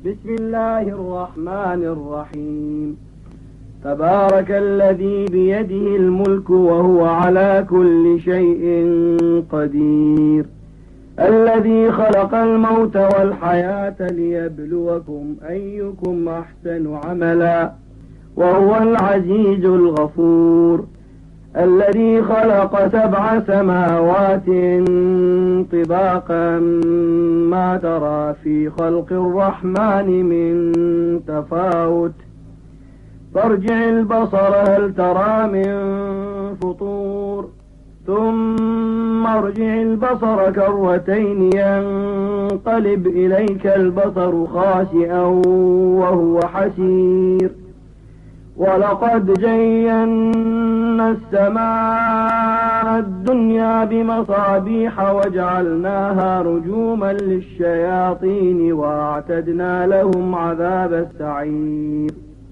بسم الله الرحمن الرحيم. تبارك الذي بيده الملك وهو على كل شيء قدير، الذي خلق الموت والحياة ليبلوكم أيكم أحسن عملا وهو العزيز الغفور، الذي خلق 7 سماوات طباقا ما ترى في خلق الرحمن من تفاوت، فارجع البصر هل ترى من فطور، ثم ارجع البصر كرتين ينقلب إليك البصر خاسئا وهو حسير، ولقد زينا السماء الدنيا بمصابيح وجعلناها رجوما للشياطين واعتدنا لهم عذاب السعير،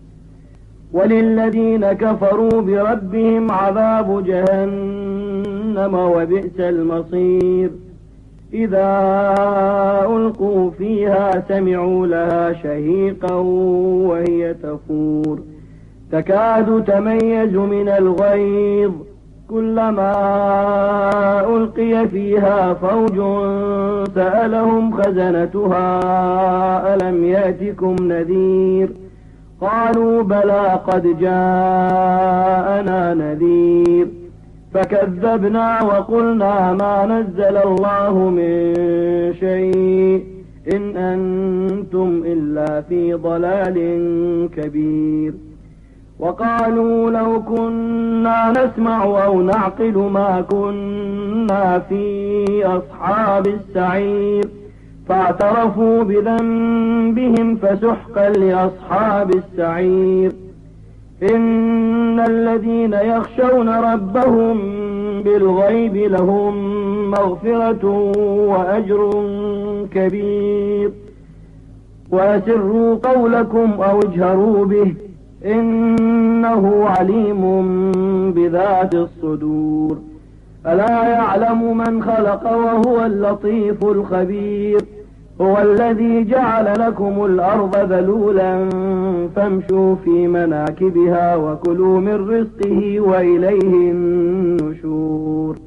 وللذين كفروا بربهم عذاب جهنم وبئس المصير. إذا ألقوا فيها سمعوا لها شهيقا وهي تفور، تكاد تميز من الغيظ، كلما ألقي فيها فوج سألهم خزنتها ألم يأتكم نذير، قالوا بلى قد جاءنا نذير، فكذبنا وقلنا ما نزل الله من شيء إن أنتم إلا في ضلال كبير. وقالوا لو كنا نسمع أو نعقل ما كنا في أصحاب السعير، فاعترفوا بذنبهم فسحقا لأصحاب السعير. إن الذين يخشون ربهم بالغيب لهم مغفرة وأجر كبير. وأسروا قولكم أو اجهروا به إنه عليم بذات الصدور. ألا يعلم من خلق وهو اللطيف الخبير. هو الذي جعل لكم الأرض ذلولا فامشوا في مناكبها وكلوا من رزقه وإليه النشور.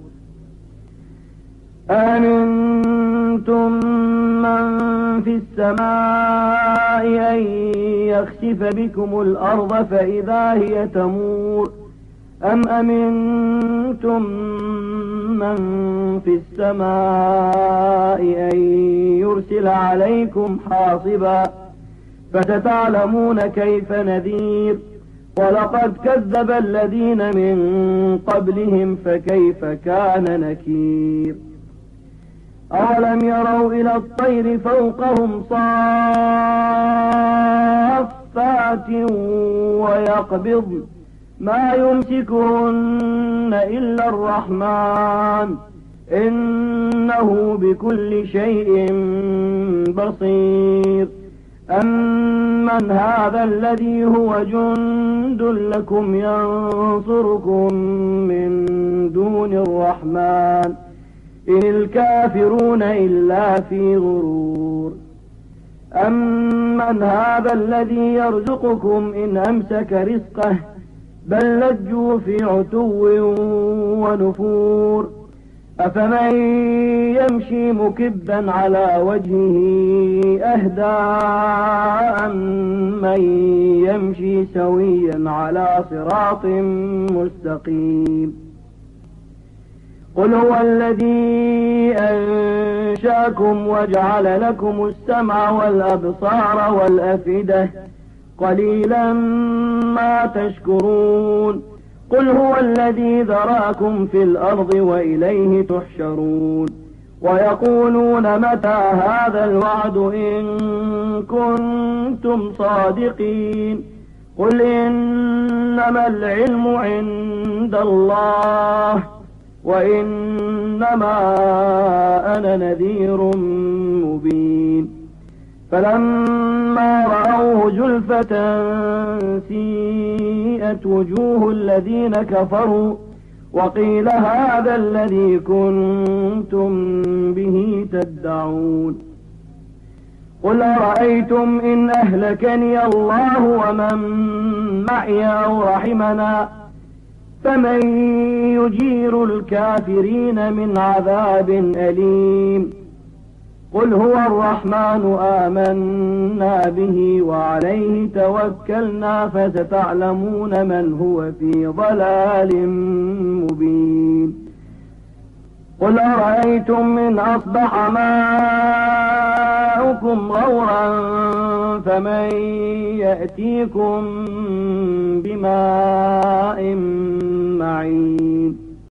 أأمنتم من في السماء أن يخسف بكم الأرض فإذا هي تمور، أم أمنتم من في السماء أن يرسل عليكم حاصبا، فستعلمون كيف نذير. ولقد كذب الذين من قبلهم فكيف كان نكير. أولم يروا إلى الطير فوقهم صافات ويقبضن ما يمسكهن إلا الرحمن إنه بكل شيء بصير. أمن هذا الذي هو جند لكم ينصركم من دون الرحمن إن الكافرون إلا في غرور. أمن هذا الذي يرزقكم إن أمسك رزقه بل لجوا في عتو ونفور. أفمن يمشي مكبا على وجهه أهدى أمن يمشي سويا على صراط مستقيم. قل هو الذي أنشاكم وجعل لكم السمع والأبصار والأفئدة قليلا ما تشكرون. قل هو الذي ذراكم في الأرض وإليه تحشرون. ويقولون متى هذا الوعد إن كنتم صادقين. قل إنما العلم عند الله وإنما أنا نذير مبين. فلما رأوه زلفة سيئت وجوه الذين كفروا وقيل هذا الذي كنتم به تدعون. قل أرأيتم إن أهلكني الله ومن معي أو رحمنا فمن يجير الكافرين من عذاب أليم قل هو الرحمن آمنا به وعليه توكلنا فستعلمون من هو في ضلال مبين قل أرأيتم إن أصبح ماؤكم غورا فمن يأتيكم بماء معين